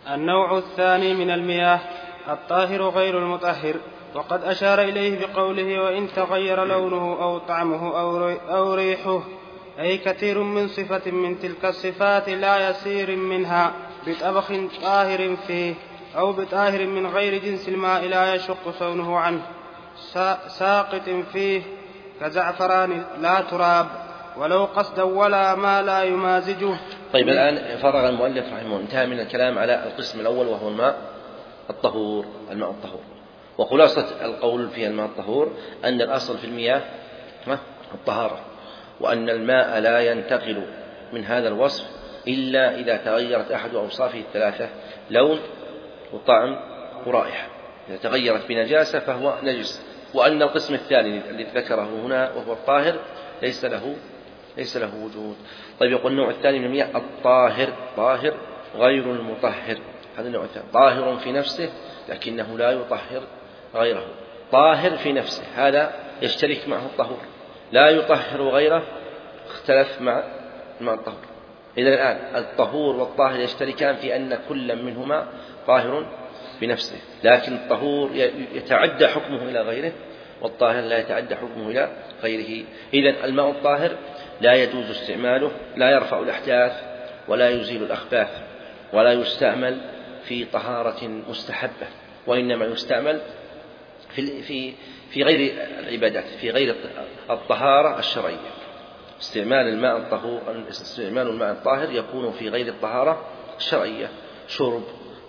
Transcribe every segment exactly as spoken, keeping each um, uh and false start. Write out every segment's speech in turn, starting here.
النوع الثاني من المياه الطاهر غير المطهر، وقد أشار إليه بقوله وإن تغير لونه أو طعمه أو ريحه، أي كثير من صفة من تلك الصفات لا يسير منها بطبخ طاهر فيه أو بطاهر من غير جنس الماء لا يشق صونه عنه ساقط فيه كزعفران لا تراب ولو قصدا ولا ما لا يمازجه. طيب الآن فرغ المؤلف رحمه الله، انتهى من الكلام على القسم الأول وهو الماء الطهور الماء الطهور وخلاصة القول في الماء الطهور أن الأصل في المياه الطهارة، وأن الماء لا ينتقل من هذا الوصف إلا إذا تغيرت أحد أوصافه الثلاثة لون وطعم ورائحة. إذا تغيرت بنجاسة فهو نجس. وأن القسم الثاني الذي ذكره هنا وهو الطاهر ليس له ليس له وجود. طيب يقول النوع الثاني من المياه الطاهر طاهر غير المطهر. هذا النوع الثاني طاهر في نفسه لكنه لا يطهر غيره. طاهر في نفسه هذا يشترك معه الطهور، لا يطهر غيره، اختلف مع مع الطهور. إذا الآن الطهور والطاهر يشتركان في أن كل منهما طاهر بنفسه، لكن الطهور يتعدى حكمه إلى غيره والطاهر لا يتعدى حكمه إلى غيره. إذن الماء الطاهر لا يجوز استعماله، لا يرفع الأحداث ولا يزيل الأخباث ولا يستعمل في طهارة مستحبة، وإنما يستعمل في في في غير العبادات، في غير الطهارة الشرعية. استعمال الماء الطهور استعمال الماء الطاهر يكون في غير الطهارة الشرعية، شرب،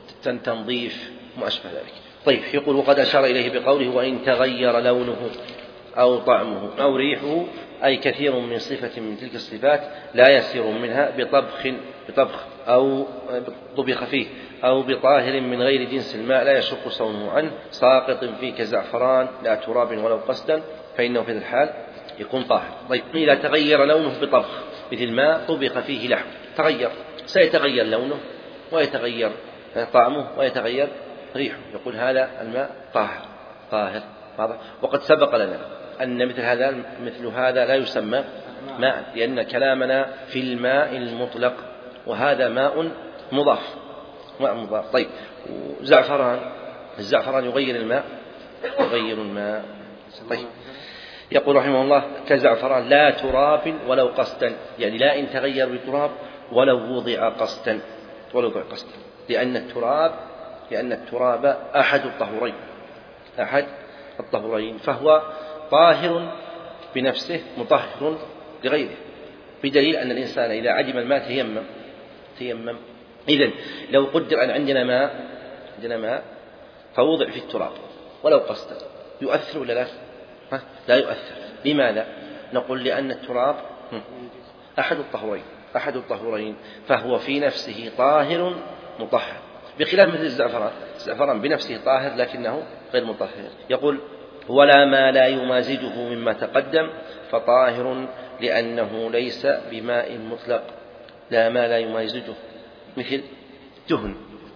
تنظيف، ما أشبه ذلك. طيب يقول وقد أشار إليه بقوله وإن تغير لونه أو طعمه أو ريحه، أي كثير من صفة من تلك الصفات لا يسير منها بطبخ بطبخ أو طبخ فيه أو بطاهر من غير جنس الماء لا يشق صونه عنه ساقط فيه كزعفران لا تراب ولو قصدا، فإنه في الحال يكون طاهر. طيب إذا تغير لونه بطبخ مثل ما طبخ فيه لحم تغير، سيتغير لونه ويتغير طعمه ويتغير ريحه، يقول هذا الماء طاهر طاهر. وقد سبق لنا أن مثل هذا مثل هذا لا يسمى ماء، لأن كلامنا في الماء المطلق وهذا ماء مضاف ماء مضاف. طيب زعفران، الزعفران يغير الماء يغير الماء. طيب يقول رحمه الله كزعفران لا تراب ولو قصدا، يعني لا إن تغير بتراب ولو وضع قصدا ولو وضع قصدا، لأن التراب لأن التراب أحد الطهورين أحد الطهورين فهو طاهر بنفسه مطهر لغيره، بدليل أن الإنسان إذا عدم الماء تيمم تيمم. إذن لو قدر أن عندنا ماء عندنا ماء فوضع في التراب ولو قصدا يؤثر ولا لا؟ لا يؤثر. لماذا؟ نقول لأن التراب أحد الطهورين أحد الطهورين فهو في نفسه طاهر مطهر، بخلاف مثل الزعفران، الزعفران بنفسه طاهر لكنه غير مطهر. يقول ولا ما لا يمازجه مما تقدم فطاهر لأنه ليس بماء مطلق. لا ما لا يمازجه مثل دهن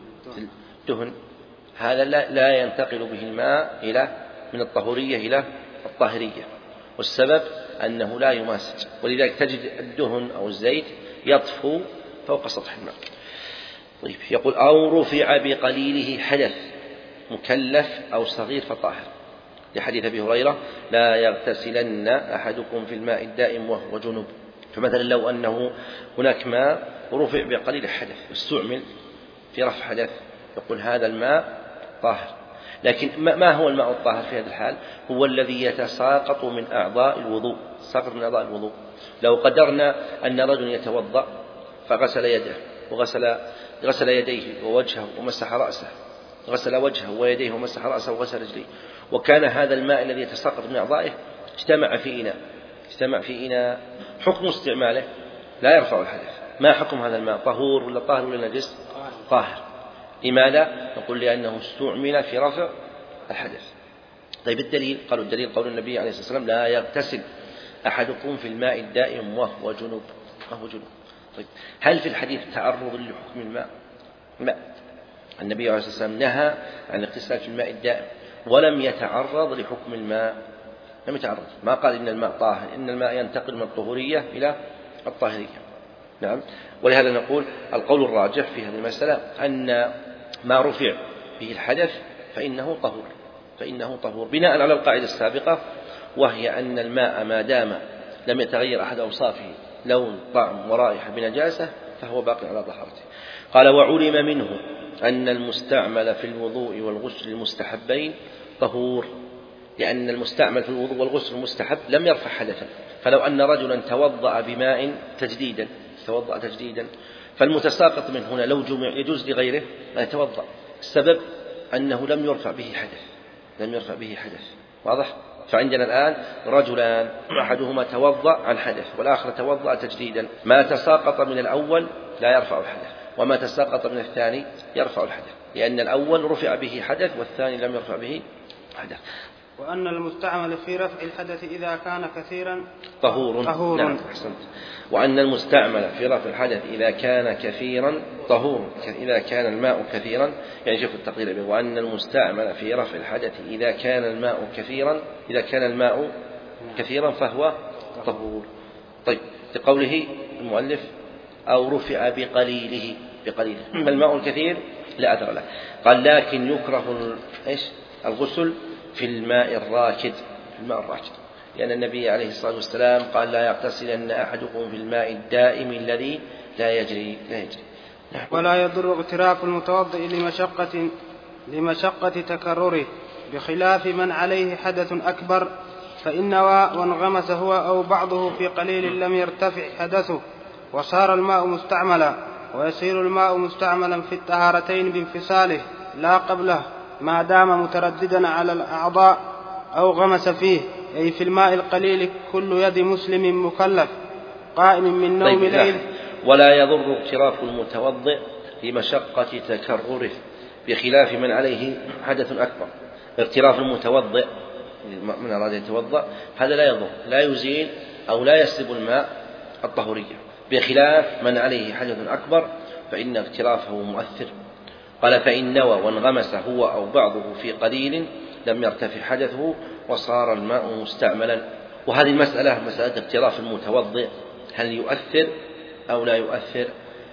دهن هذا لا ينتقل به الماء إلى من الطهورية إلى الطاهرية، والسبب أنه لا يماسج، ولذلك تجد الدهن أو الزيت يطفو فوق سطح الماء. طيب يقول أو رفع بقليله حدث مكلف أو صغير فطاهر، لحديث أبي هريرة لا يغتسلن أحدكم في الماء الدائم وهو جنب. فمثلا لو أنه هناك ماء رفع بقليل حدث واستعمل في رفع حدث يقول هذا الماء طاهر. لكن ما هو الماء الطاهر في هذا الحال؟ هو الذي يتساقط من أعضاء الوضوء ساقط من أعضاء الوضوء. لو قدرنا أن رجل يتوضأ فغسل يده وغسل غسل يديه ووجهه ومسح رأسه، غسل وجهه ويديه ومسح رأسه وغسل رجليه، وكان هذا الماء الذي يتساقط من أعضائه اجتمع في إناء اجتمع في إناء حكم استعماله لا يرفع الحدث. ما حكم هذا الماء؟ طهور ولا طاهر ولا نجس؟ طاهر. لماذا؟ نقول لأنه استعمل في رفع الحدث. طيب الدليل؟ قالوا الدليل قول النبي عليه الصلاة والسلام لا يغتسل أحدكم في الماء الدائم وهو جنوب وهو جنوب. طيب هل في الحديث تعرض لحكم الماء؟ لا، النبي عليه الصلاة والسلام نهى عن الاغتسال في الماء الدائم ولم يتعرض لحكم الماء، لم يتعرض، ما قال إن الماء طاهر، إن الماء ينتقل من الطهورية إلى الطاهرية. نعم. ولهذا نقول القول الراجح في هذه المسألة أن ما رفع به الحدث فإنه طهور فإنه طهور بناء على القاعدة السابقة، وهي أن الماء ما دام لم يتغير أحد أوصافه لون طعم ورائحة بنجاسة فهو باقي على طهارته. قال: وعلم منه أن المستعمل في الوضوء والغسل المستحبين طهور، لأن المستعمل في الوضوء والغسل المستحب لم يرفع حدثا. فلو أن رجلا توضأ بماء تجديدا توضأ تجديدا فالمتساقط من هنا لو جمع يجوز لغيره أن يتوضأ، السبب أنه لم يرفع به حدث لم يرفع به حدث واضح؟ فعندنا الآن رجلان، أحدهما توضأ عن حدث والآخر توضأ تجديدا، ما تساقط من الأول لا يرفع الحدث، وما تساقط من الثاني يرفع الحدث، لأن الأول رفع به حدث والثاني لم يرفع به حدث. وأن المستعمل في رفع الحدث إذا كان كثيرا طهور, طهور. نعم أحسنت. وأن المستعمل في رفع الحدث إذا كان كثيرا طهور، إذا كان الماء كثيرا، يعني شوف التقدير به، وأن المستعمل في رفع الحدث إذا كان الماء كثيرا إذا كان الماء كثيرا فهو طهور. طيب، لقوله المؤلف: أو رفع بقليله بقليله فالماء الكثير لا أثر له. قال: لكن يكره إيش الغسل في الماء الراكد في الماء الراكد لأن النبي عليه الصلاة والسلام قال: لا يغتسلن أحدكم في الماء الدائم الذي لا يجري لا يجري. ولا يضر اغتراف المتوضئ لمشقة لمشقة تكرره، بخلاف من عليه حدث أكبر، فإن نوى وانغمس هو أو بعضه في قليل لم يرتفع حدثه وصار الماء مستعملا، ويصير الماء مستعملا في الطهارتين بانفصاله لا قبله، ما دام مترددا على الأعضاء أو غمس فيه، أي في الماء القليل كل يد مسلم مكلف قائم من نوم طيب ليل. ولا يضر اغتراف المتوضئ لمشقة تكرره، بخلاف من عليه حدث أكبر. اغتراف المتوضئ من أراد يتوضأ هذا لا يضر، لا يزيل أو لا يسلب الماء الطهورية، بخلاف من عليه حدث أكبر فإن اغترافه مؤثر. قال: فإن نوى وانغمس هو أو بعضه في قليل لم يرتفع حدثه وصار الماء مستعملا. وهذه المسألة مسألة اغتراف المتوضئ هل يؤثر أو لا يؤثر،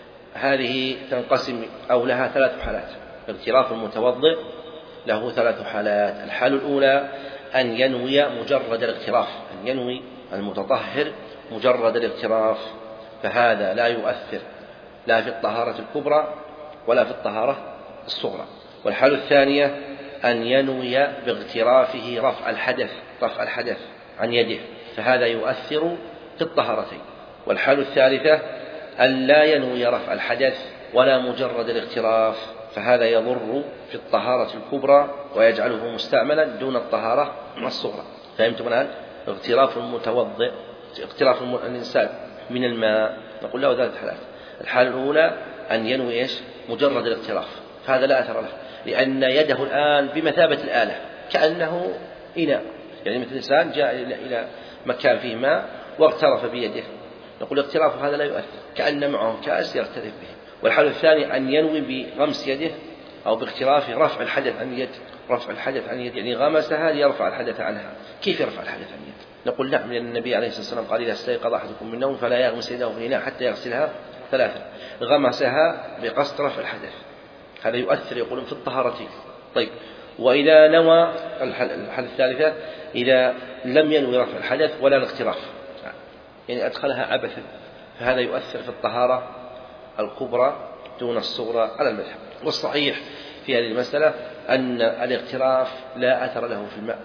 هذه تنقسم أو لها ثلاث حالات. اغتراف المتوضئ له ثلاث حالات. الحالة الأولى أن ينوي مجرد الاغتراف، أن ينوي المتطهر مجرد الاغتراف، فهذا لا يؤثر لا في الطهارة الكبرى ولا في الطهارة الصغرى. والحالة الثانية أن ينوي باغترافه رفع الحدث رفع الحدث عن يده، فهذا يؤثر في الطهارتين. والحالة الثالثة أن لا ينوي رفع الحدث ولا مجرد الاغتراف، فهذا يضر في الطهارة الكبرى ويجعله مستعملا دون الطهارة الصغرى. فهمتم الآن؟ اغتراف المتوضئ اغتراف الإنسان من الماء نقول له ثلاث حالات. الحالة الأولى أن ينوي إيش؟ مجرد الاغتراف، فهذا لا أثر له، لأن يده الآن بمثابة الآلة كأنه إناء، يعني مثل إنسان جاء إلى مكان فيه ماء واغترف بيده، نقول اغتراف هذا لا يؤثر، كأن معه كأس يغترف به. والحالة الثانية أن ينوي بغمس يده أو باغترافه رفع الحدث عن يد رفع الحدث عن يد، يعني غمسها ليرفع الحدث عنها. كيف يرفع الحدث عن يد؟ نقول نعم، لأن النبي عليه الصلاة والسلام قال: إذا استيقظ أحدكم من نوم فلا يغمس يده في الإناء حتى يغسلها ثلاثا. غمسها بقصد رفع الحدث، هذا يؤثر يقولون في الطهارتين. طيب، وإذا نوى الحالة الثالثة إذا لم ينوي رفع الحدث ولا الاغتراف، يعني أدخلها عبثا، فهذا يؤثر في الطهارة الكبرى دون الصغرى على المذهب. والصحيح في هذه المسألة أن الاغتراف لا أثر له في الماء،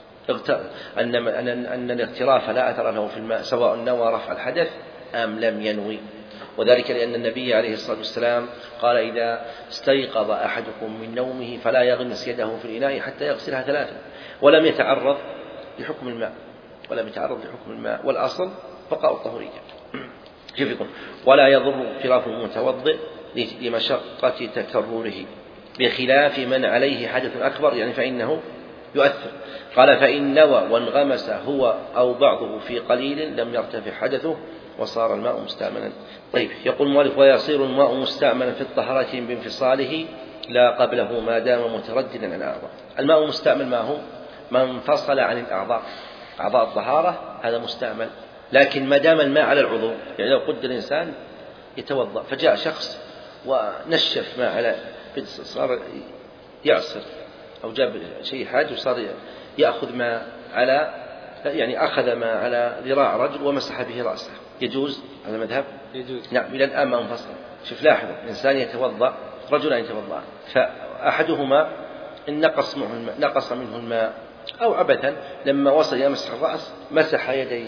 أن أن الاغتراف لا أثر له في الماء سواء نوى رفع الحدث أم لم ينوي، وذلك لأن النبي عليه الصلاة والسلام قال: إذا استيقظ أحدكم من نومه فلا يغمس يده في الإناء حتى يغسلها ثلاثا، ولم يتعرض لحكم الماء ولم يتعرض لحكم الماء والأصل بقاء الطهورية. كيف يقول؟ ولا يضر اغتراف المتوضئ لمشقة تكرره، بخلاف من عليه حدث أكبر، يعني فإنه يؤثر. قال: فإن نوى وانغمس هو أو بعضه في قليل لم يرتفع حدثه وصار الماء مستعملا. طيب، يقول المؤلف: ويصير الماء مستعملا في الطهارتين بانفصاله لا قبله ما دام مترددا عن الأعضاء. الماء مستعمل ما هو؟ ما انفصل عن الأعضاء، أعضاء الطهارة هذا مستعمل، لكن ما دام الماء على العضو، يعني لو قد الإنسان يتوضأ فجاء شخص ونشف ما على صار يعصر أو جاب شيء حاد وصار يأخذ ما على يعني أخذ ما على ذراع رجل ومسح به رأسه، يجوز هذا المذهب؟ يجوز. نعم، إلى الآن ما انفصل. شوف لاحظ، إنسان يتوضأ، رجلان يتوضأ، فأحدهما إن نقص منه الماء نقص منه الماء أو عبثا لما وصل إلى مسح الرأس مسح يدي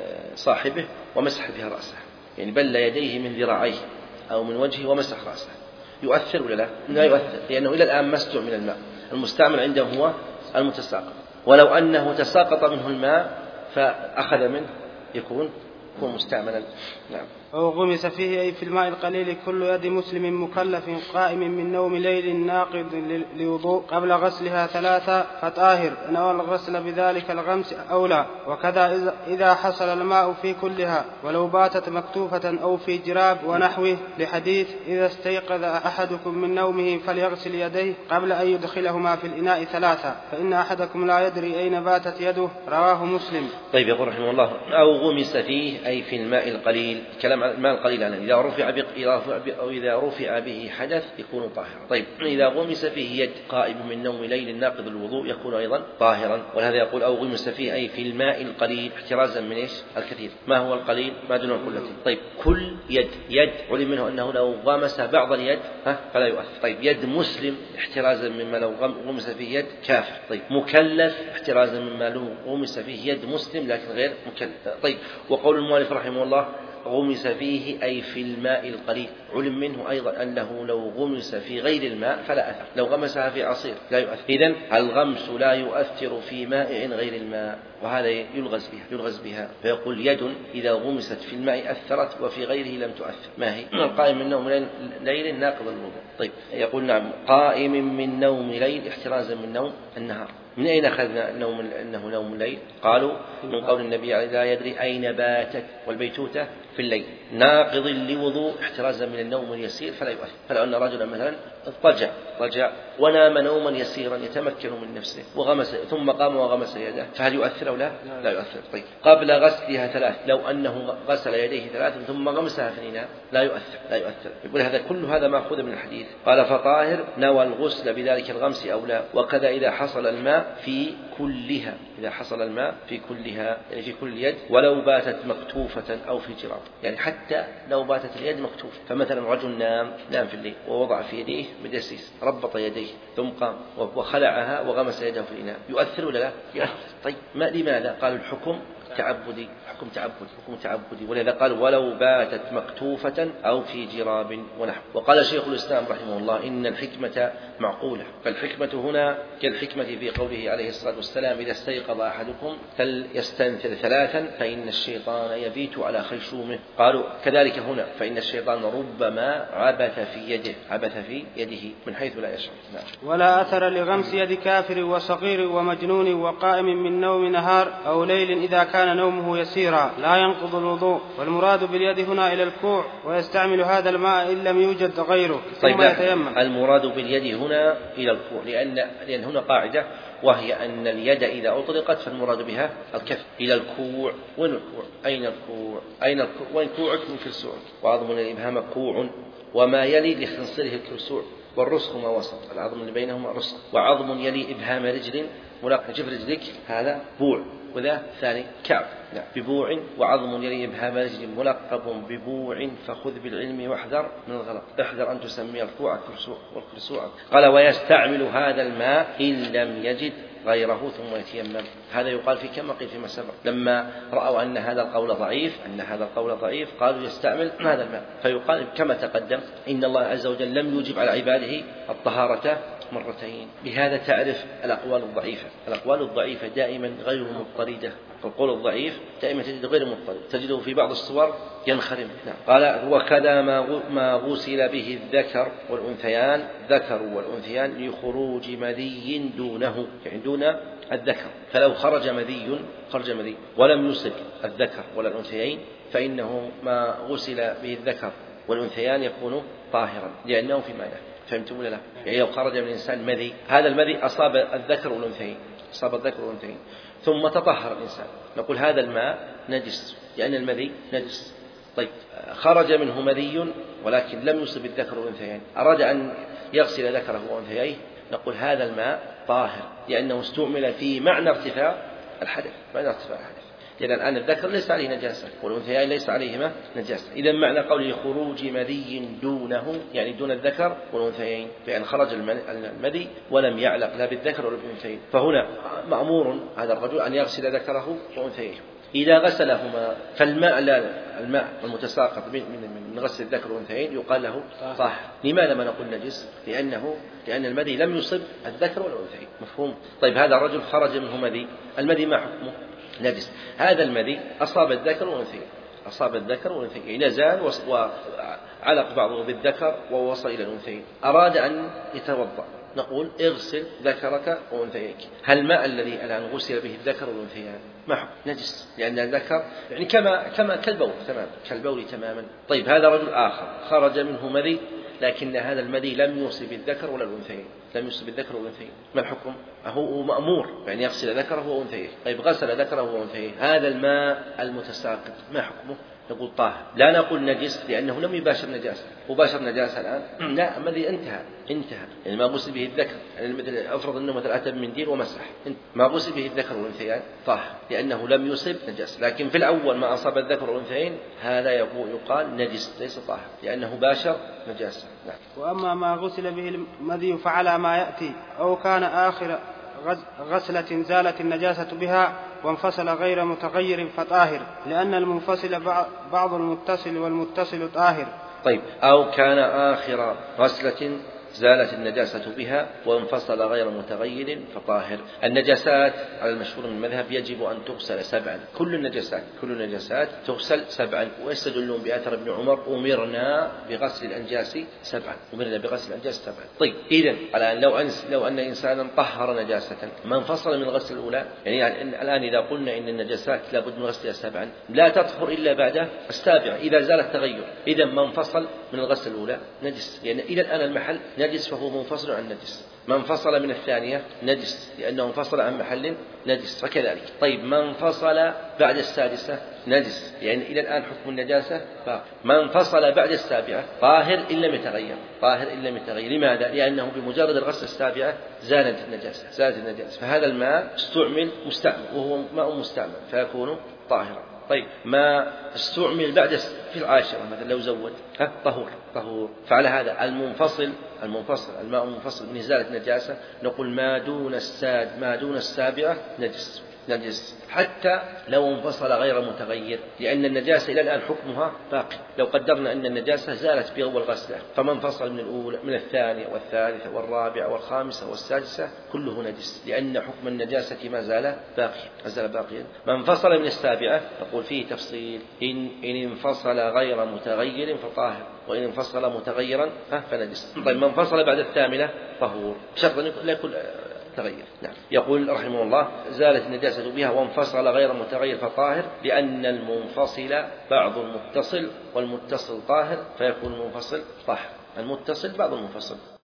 صاحبه ومسح بها رأسه، يعني بل يديه من ذراعيه أو من وجهه ومسح رأسه، يؤثر ولا لا؟ لا يؤثر، لأنه إلى الآن ما استعمل الماء، المستعمل عنده هو المتساقط. ولو أنه تساقط منه الماء فأخذ منه يكون هو مستعملا. نعم. أو غمس فيه أي في الماء القليل كل يد مسلم مكلف قائم من نوم ليل ناقض لوضوء قبل غسلها ثلاثة فطاهر، نوى الغسل بذلك الغمس أولى. وكذا إذا حصل الماء في كلها ولو باتت مكتوفة أو في جراب ونحوه، لحديث إذا استيقظ أحدكم من نومه فليغسل يديه قبل أن يدخلهما في الإناء ثلاثة فإن أحدكم لا يدري أين باتت يده، رواه مسلم. طيب، يقول رحمه الله: أو غمس فيه أي في الماء القليل، كلام الماء القليل عنه إذا رفع بق... أو إذا رفع به حدث يكون طاهرا. طيب، إذا غمس فيه يد قائم من نوم ليل ناقض الوضوء يكون أيضا طاهرا. ولهذا يقول: أو غمس فيه أي في الماء القليل، احترازا من إيش؟ الكثير. ما هو القليل؟ ما دون القلة. طيب، كل يد يد علم منه أنه لو غمس بعض اليد ها فلا يؤثر. طيب، يد مسلم احترازا مما لو غمس فيه يد كافر. طيب، مكلف احترازا مما لو غمس فيه يد مسلم لكن غير مكلف. طيب، وقول المؤلف رحمه الله: غمس فيه أي في الماء القليل، علم منه أيضا أنه لو غمس في غير الماء فلا أثر، لو غمسها في عصير لا يؤثر. إذن الغمس لا يؤثر في مائع غير الماء، وهذا يلغز بها يلغز بها فيقول: يد إذا غمست في الماء أثرت وفي غيره لم تؤثر. ما هي؟ القائم من نوم ليل ناقض الوضوء. طيب، يقول: نعم، قائم من نوم ليل احترازا من نوم النهار. من أين أخذنا النوم أنه نوم الليل؟ قالوا: من قول النبي لا يدري أين باتت، والبيتوتة في الليل. ناقض لوضوء احترازا من النوم اليسير فلا يؤثر. فلو أن رجلا مثلا اضطجع رجع ونام نوما يسيرا يتمكن من نفسه وغمس ثم قام وغمس يده فهل يؤثر أو لا؟ لا يؤثر. طيب، قبل غسلها ثلاث، لو أنه غسل يديه ثلاث ثم غمسها في الإناء لا يؤثر لا يؤثر. يقول هذا كل هذا مأخوذ من الحديث. قال: فطاهر، نوى الغسل بذلك الغمس أو لا. وكذا إذا حصل الماء في كلها، إذا حصل الماء في كلها يعني في كل يد ولو باتت مكتوفة أو في جراب، يعني حتى لو باتت اليد مكتوفة. فمثلا رجل نام نام في الليل ووضع في يديه مدسيس، ربط يديه ثم قام وخلعها وغمس يده في الإناء، يؤثر ولا لا؟ يؤثر. طيب، ما لماذا؟ قالوا: الحكم تعبدي، حكم تعبدي حكم تعبدي ولذا قال: ولو باتت مكتوفة أو في جراب ونحو. وقال شيخ الإسلام رحمه الله: إن الحكمة معقولة، فالحكمة هنا كالحكمة في قوله عليه الصلاة والسلام: إذا استيقظ أحدكم فليستنثر ثلاثا فإن الشيطان يبيت على خيشومه. قالوا كذلك هنا، فإن الشيطان ربما عبث في يده عبث في يده من حيث لا يشعر. نعم. ولا أثر لغمس يد كافر وصغير ومجنون وقائم من نوم نهار أو ليل إذا كان نومه يسيرا لا ينقض الوضوء. والمراد باليد هنا إلى الكوع، ويستعمل هذا الماء إن لم يوجد غيره ثم طيب، يتيمم. المراد باليد هنا إلى الكوع لأن لأن هنا قاعدة، وهي أن اليد إذا أطلقت فالمراد بها الكف. إلى الكوع، وين الكوع؟ أين الكوع؟ أين الكوع؟ وين كوعك؟ من كرسوعك. وعظم الإبهام كوع، وما يلي لخنصره الكرسوع، والرسخ ما وسط، العظم اللي بينهما رسخ. وعظم يلي إبهام رجل ملاق جف رجلك هذا بوع، وذا ثاني كعب. نعم. ببوع وعظم يلي إبهام رجل ملقب ببوع فخذ بالعلم واحذر من الغلط. احذر أن تسمي الكوع كرسوع والكرسوع. قال: ويستعمل هذا الماء إن لم يجد غيره ثم يتيمم. هذا يقال في كما قيل فيما سبق، لما رأوا أن هذا القول ضعيف أن هذا القول ضعيف قالوا يستعمل هذا الماء. فيقال كما تقدم إن الله عز وجل لم يوجب على عباده الطهارة مرتين. بهذا تعرف الأقوال الضعيفة. الأقوال الضعيفة دائما غير مضطردة. القول الضعيف دائما تجد غير مضطرد، تجده في بعض الصور ينخرم. نعم. قال: وكذا ما غسل به الذكر والأنثيان، ذكر والأنثيان لخروج مذي دونه، يعني دون الذكر. فلو خرج مذي خرج مذي ولم يصب الذكر ولا الأنثيين فإنه ما غسل به الذكر والأنثيان يكون طاهرا لأنه في ماء. فهمتم ولا لا؟ يعني لو خرج من الإنسان مذي، هذا المذي أصاب الذكر والأنثيين أصاب الذكر والأنثيين ثم تطهر الإنسان، نقول هذا الماء نجس لأن المذي نجس. طيب خرج منه مذي ولكن لم يصب الذكر والأنثيين، أراد أن يغسل ذكره وأنثييه، نقول هذا الماء طاهر لأنه استعمل في معنى ارتفاع الحدث، معنى ارتفاع الحدث. لأن الآن الذكر ليس عليه نجاسة والأنثيين ليس عليهما نجاسة. إذا معنى قوله خروج مذي دونه يعني دون الذكر والأنثيين، بأن خرج المذي ولم يعلق لا بالذكر ولا بالأنثيين، فهنا مأمور هذا الرجل أن يغسل ذكره وأنثييه. إذا غسلهما فالماء لا الماء المتساقط من من غسل الذكر والأنثيين يقال له طاهر. لماذا ما نقول نجس؟ لأنه لأن المذي لم يصب الذكر ولا الأنثيين. مفهوم؟ طيب هذا الرجل خرج منه مذي، المذي ما حكمه؟ نجس. هذا المذي أصاب الذكر والأنثيين، أصاب الذكر والأنثيين، إذا زال وعلق بعضه بالذكر ووصل إلى الأنثيين، أراد أن يتوضأ، نقول اغسل ذكرك وأنثيك. هل الماء الذي الآن غسل به الذكر والأنثيان ما حكم؟ نجس، لأن الذكر يعني كما كما كالبول تمام كالبول تماما. طيب هذا رجل آخر خرج منه مذي لكن هذا المذي لم يصب الذكر ولا الأنثيين، لم يصب الذكر والأنثيين، ما الحكم؟ هو مأمور يعني يغسل ذكره وأنثيه. طيب غسل ذكره وأنثيه، هذا الماء المتساقط ما حكمه؟ نقول طاهر. لا نقول نجس لأنه لم يباشر نجاسة، وباشر نجاسة الآن لا، الذي انتهى انتهى يعني ما غسل به الذكر، يعني مثل أفرض أنه مثل أتى بمنديل ومسح، ما غسل به الذكر والأنثيان طاهر لأنه لم يصب نجاسة. لكن في الأول ما أصاب الذكر والأنثيين هذا يقال نجس ليس طاهر لأنه باشر نجاسة. نعم. وأما ما غسل به المذي فعلى ما يأتي، أو كان آخر غسلة زالت النجاسة بها وانفصل غير متغير فطاهر، لأن المنفصل بعض المتصل والمتصل طاهر. طيب أو كان آخر غسلة زالت النجاسة بها وانفصل غير متغير فطاهر. النجاسات على المشهور من المذهب يجب أن تغسل سبعا، كل النجاسات كل النجاسات تغسل سبعا، ويستدلون بأثر ابن عمر أمرنا بغسل الأنجاس سبعا، أمرنا بغسل الأنجاس سبعا. طيب إذن الآن لو أن لو أن إنسانا طهر نجاسة ما انفصل من الغسل الأولى، يعني الآن إذا قلنا إن النجاسات لابد من غسلها سبعا لا تطهر إلا بعد السابعة إذا زال التغير، إذا ما انفصل من الغسل الأولى نجس، يعني إلى الآن المحل نجس فهو منفصل عن نجس. ما انفصل من الثانية نجس لأنه انفصل عن محل نجس، فكذلك. طيب ما انفصل بعد السادسة نجس، يعني إلى الآن حكم النجاسة باقي. ما انفصل بعد السابعة طاهر إن لم يتغير، طاهر إن لم يتغير. لماذا؟ لأنه بمجرد الغسل السابعة زالت النجاسة، زالت النجاسة، فهذا الماء استعمل مستعمل وهو ماء مستعمل فيكون طاهرا. طيب ما استعمل بعد في العاشرة مثلا لو زود ها طهور طهور. فعلى هذا المنفصل المنفصل الماء المنفصل من إزالة نجاسة نقول ما دون الساد ما دون السابعة نجس نجس حتى لو انفصل غير متغير، لأن النجاسة إلى الآن حكمها باقي. لو قدرنا أن النجاسة زالت بأول غسلة فما انفصل من الأولى من الثانية والثالثة والرابعة والخامسة والسادسة كله نجس، لأن حكم النجاسة ما زال باقيا ما زال باقيا. ما انفصل من السابعة نقول فيه تفصيل، إن إن انفصل غير متغير فطاهر، وإن انفصل متغيرا فنجس. طيب ما انفصل بعد الثامنة طهور شرطا لا يكون تغير. نعم. يقول رحمه الله زالت النجاسة بها وانفصل غير متغير فطاهر، لأن المنفصل بعض المتصل والمتصل طاهر فيكون المنفصل طاهر، المتصل بعض المنفصل.